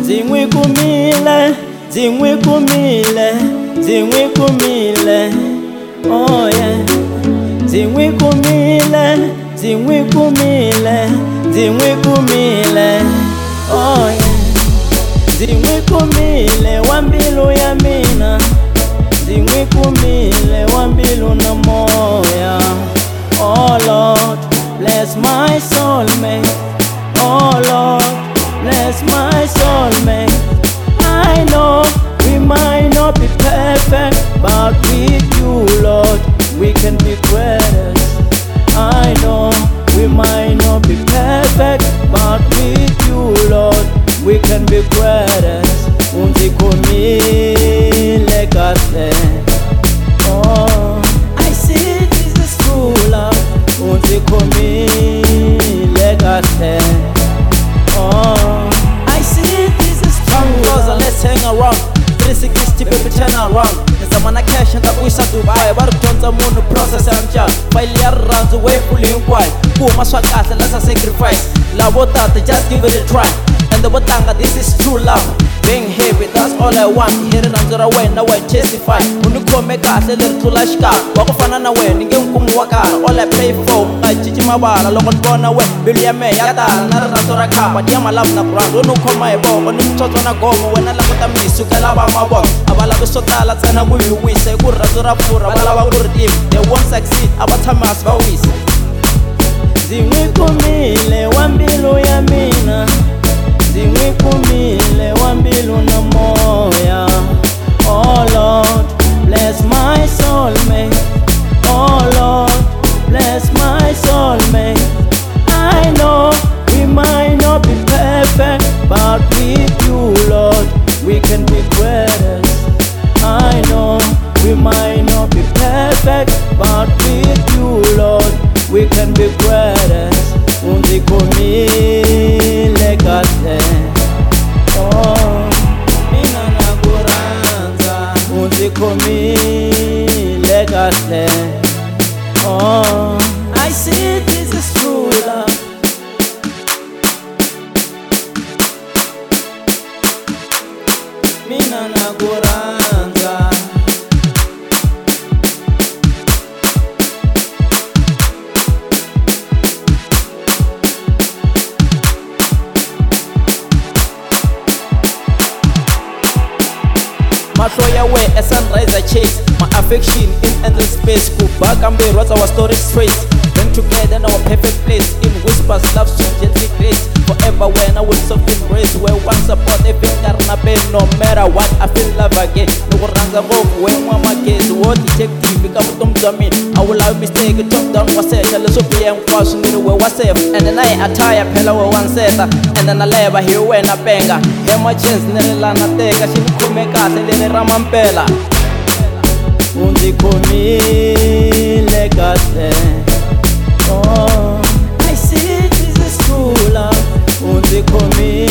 Zingwe kumile, oh yeah. Zingwe kumile, oh yeah. Zingwe kumile, wambilu ya mina. Zingwe kumile, wambilu na moya. Oh Lord, bless my soulmate. Oh Lord, bless my soulmate. I know we might not be perfect, but with you, Lord, we can be greatest. I know we might not be perfect, but with you, Lord, we can be greatest. Unzikomile kahle. Oh, I see this is true love. Unzikomile kahle. Oh, I see this is true love. Let's hang around 360 baby turn around. Nizamana cash and wisa Dubai. Barutonza munu process anja. File ya ranzu way fully inquiry. Kuma swakasa let's sacrifice. Love that just give it a try. And the Watanga, this is true love. Being happy, that's all I want. Here and under away, now I testify. Unikome kase little to lashka. Wakofana na we, ningem kumwaka. All I pray for, I chichi mabala. Lokon bona we, Billy me, yada, nara natora kapa. Diama love na brand, unukoma ebo. Unimtoto na gomo, wena lakota misu, kalaba mabo. Abala bisotala, tsana buyu wise. Gurra zura pura, abala wa gurdim. They won't succeed, abatamas bawis. Zingwe kumile, wambilu ya mina. Zingwe kumile, wambilu na moya. Oh Lord, bless my soulmate. Oh Lord, bless my soulmate. I know we might not be perfect, but with you, Lord, we can be greatest. I know we might not be perfect, but with you, Lord, we can be greatest. Unzikomile kahle. Oh, mina nakuranza. Unzikomile kahle. Oh, I see this is true love. Mina nakuranza. Mashoya way, a sunrise I chase. My affection in endless space. Kubaka mbe, what's our story straight. Then together in our perfect place. In whispers, love, sweet, gently grace. Forever when I will soft embrace. Where one support a finger na pain. No matter what, I feel love again. No ranga vogue, when one my case. What detective, become tom dummy. I will have mistake, top down was set. Tell us okay, and wash me where was safe. And then I attire, pillow one set. And then I lever here when I banger. Then my chance, Nerelana tega. She come make us a little ramampela. Unzikomile kahle. Oh, I see this is true love. Unzikomile